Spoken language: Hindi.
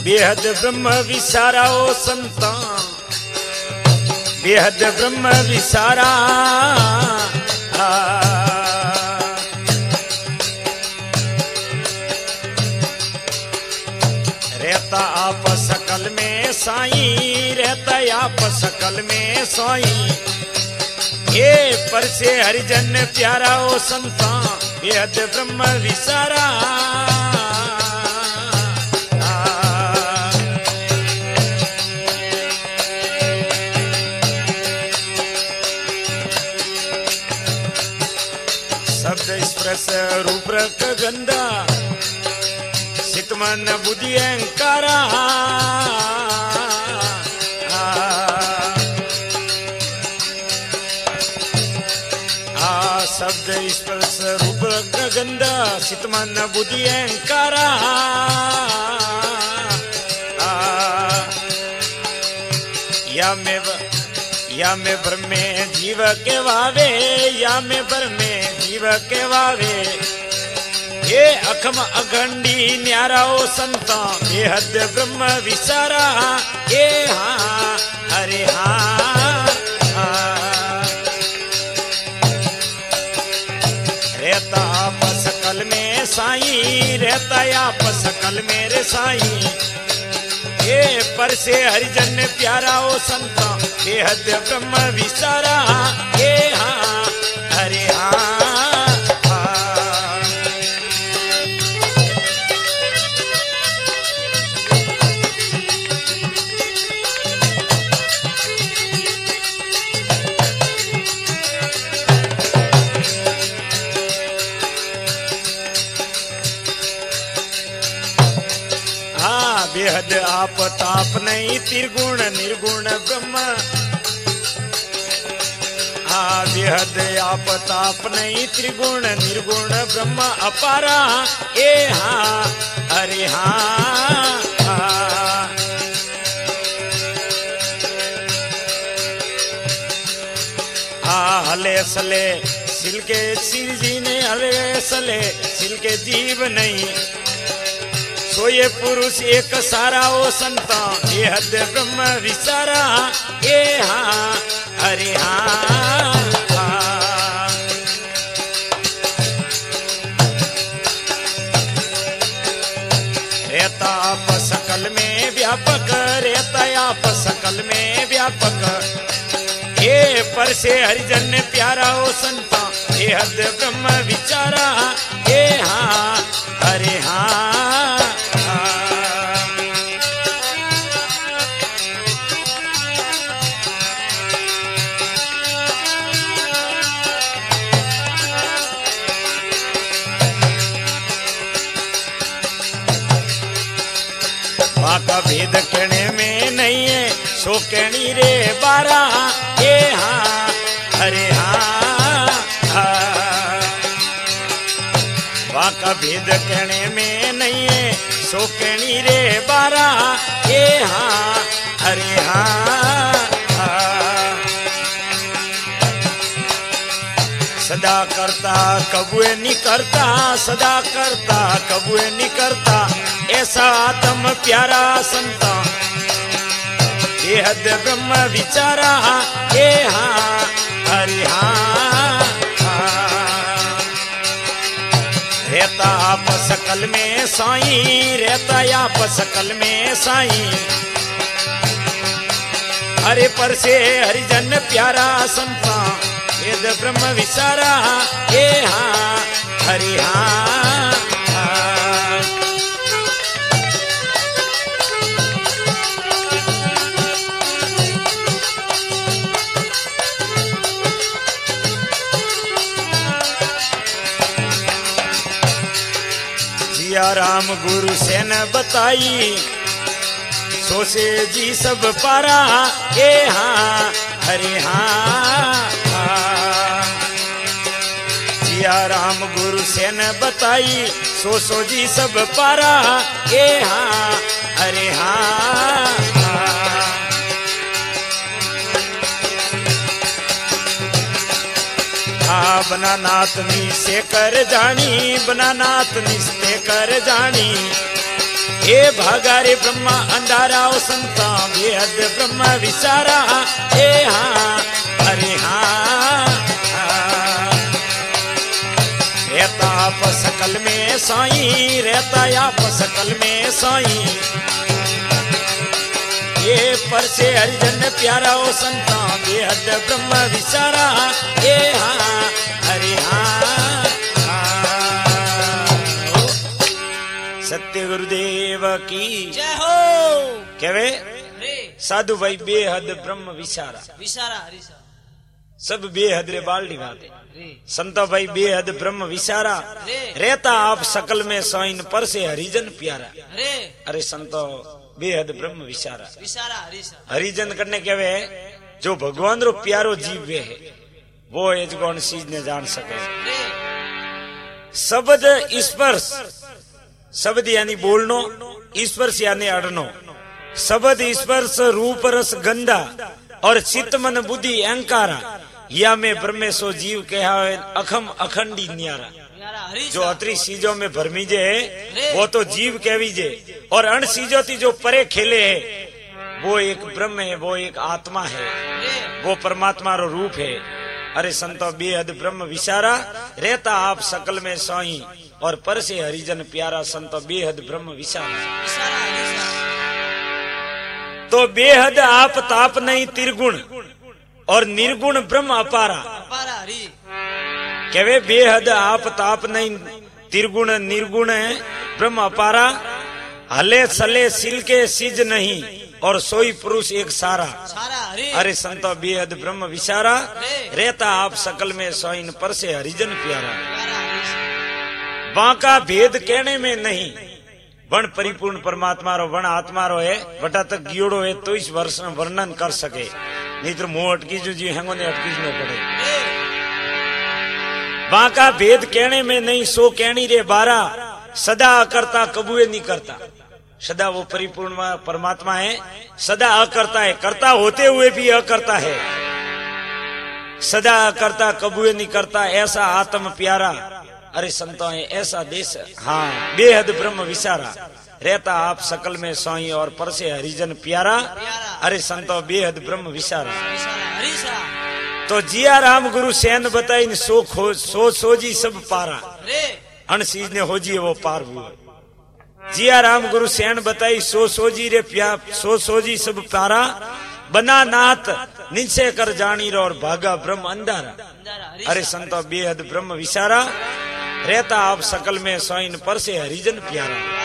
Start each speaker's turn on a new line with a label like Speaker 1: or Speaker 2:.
Speaker 1: बेहद ब्रह्म विसारा ओ संता, बेहद ब्रह्म विसारा। रहता आप सकल में साईं, रहता आप सकल में साईं। ये पर से हरिजन प्यारा ओ संता, बेहद ब्रह्म विसारा। शब्द स्पर्श रूप रक गंधा, चित मन बुद्धि अहंकारा। शब्द स्पर्श रूप रक गंधा, चित मन बुद्धि अहंकारा। या में ब्रह्मे जीव के वावे, या में ब्रह्मे जीव के वावे। ये अखम अखंडी न्यारा ओ संता, बेहद ब्रह्म विसारा। ये हाँ अरे हाँ, रहता आप सकल में साईं, रहता आप सकल मेरे साईं। ये पर से हरिजन प्यारा ओ संता, बेहद ब्रह्म विसारा। ये हाँ अरे हाँ, बेहद आप ताप नहीं त्रिगुण निर्गुण ब्रह्म। हाँ बेहद आप ताप नहीं त्रिगुण निर्गुण ब्रह्म अपारा। ए हाँ अरे हाँ, हले सले सिल के सिर जी ने, हले सले सिल के जीव नहीं। तो ये पुरुष एक सारा ओ संता, बेहद ब्रह्म विसारा। ये हाँ अरे हाँ, रहता आप सकल में व्यापक, रहता आप सकल में व्यापक। ये पर से हरिजन प्यारा ओ संता, बेहद ब्रह्म विचारा। ये हाँ अरे हाँ, का भेद कहने में नहीं है, सो कहनी रे बारा। ये हाँ अरे हाँ, वाह का भेद कहने में नहीं है, सो कहनी रे बारा। ये हाँ अरे हाँ, सदा करता कबूए नहीं करता, सदा करता कबूए नहीं करता। ऐसा आत्म प्यारा संता, बेहद ब्रह्म विचारा। ये हाँ हरि हाँ, रहता आप सकल में साईं, रहता आप सकल में साईं। हरे पर से हरिजन प्यारा संता, वेद ब्रह्म विचारा। ये हाँ हरि हाँ, जिया राम गुरु से न बताई, सोसे जी सब पारा। ये हाँ हरि हाँ, जिया राम गुरु से न बताई, सो जी सब पारा। ये हाँ हरि हाँ, बना नातनी से कर जानी, बना नातनी से कर जानी। हे भागा रे ब्रह्मा अंधारा ओ संता बेहद ब्रह्म विचारा हे हाँ अरे हाँ रहता आप सकल में साईं रहता आप सकल में साईं ये पर से हरिजन प्यारा ओ संता बेहद ब्रह्म विचारा हे हाँ अरे हाँ सत्य गुरुदेव की
Speaker 2: जय हो।
Speaker 1: कहवे साधु भाई बेहद ब्रह्म विचारा
Speaker 2: विचारा हरीसा
Speaker 1: सब बेहद रे बाल्टी बाते संतो भाई बेहद ब्रह्म विचारा रहता आप सकल में साईं पर से हरिजन प्यारा अरे संतो बेहद ब्रह्म विचारा
Speaker 2: विचारा हरीसा
Speaker 1: हरिजन करने कहवे जो भगवान रो प्यारो जीव वे है वो एज कौन चीज ने जान सके शब्द स्पर्श शब्द यानी बोलनो स्पर्श यानी अड़नो शब्द स्पर्श रूप रस गंधा और चित्त मन बुद्धि अहंकारा या में ब्रह्मेशो जीव कहा अखम अखंडी न्यारा जो अतरी चीजों में भरमीजे है वो तो जीव कहवीजे और अण चीजों थी जो परे खेले है वो एक ब्रह्म है वो एक आत्मा है वो परमात्मा रो रूप है अरे संतो बेहद ब्रह्म विचारा रहता आप सकल में साईं और पर से हरिजन प्यारा संतो बेहद ब्रह्म विचारा तो बेहद आप ताप नहीं त्रिगुण और निर्गुण ब्रह्म अपारा कहवे बेहद आप ताप नहीं त्रिगुण निर्गुण है ब्रह्म अपारा हले सले सिल के सिज नहीं और सोई पुरुष एक सारा अरे संतो बेहद ब्रह्म विचारा रहता आप सकल में साईं पर से हरिजन प्यारा बाका भेद कहने में नहीं वण परिपूर्ण परमात्मा रो वण आत्मा रो है वटा तक गियोड़ो है तो इस वर्णन कर सके नहीं तो मुंह अटकी जो जी हैंगो ने अटकी न पड़े बाका भेद कहने में नहीं सो कहनी रे बारा सदा अकर्ता कबूए नहीं करता सदा वो परिपूर्ण परमात्मा है सदा अकर्ता है करता होते हुए भी अकर्ता है सदा अकर्ता कबूए नहीं करता ऐसा आत्म प्यारा अरे संतो है ऐसा देश हाँ बेहद ब्रह्म विचारा रहता आप सकल में साईं और पर से हरिजन प्यारा अरे संतो बेहद ब्रह्म विचारा तो जिया राम गुरु सैन बताई सो जी सब पारा अन चीज ने हो जी वो पार हुआ जिया राम गुरु सैन बताई सो जी रे सो जी सब पारा बना नाथ निश्चय कर जानी रो और भागा ब्रह्म अंधारा अरे संतो बेहद ब्रह्म विचारा रहता आप सकल में साईं पर से हरिजन प्यारा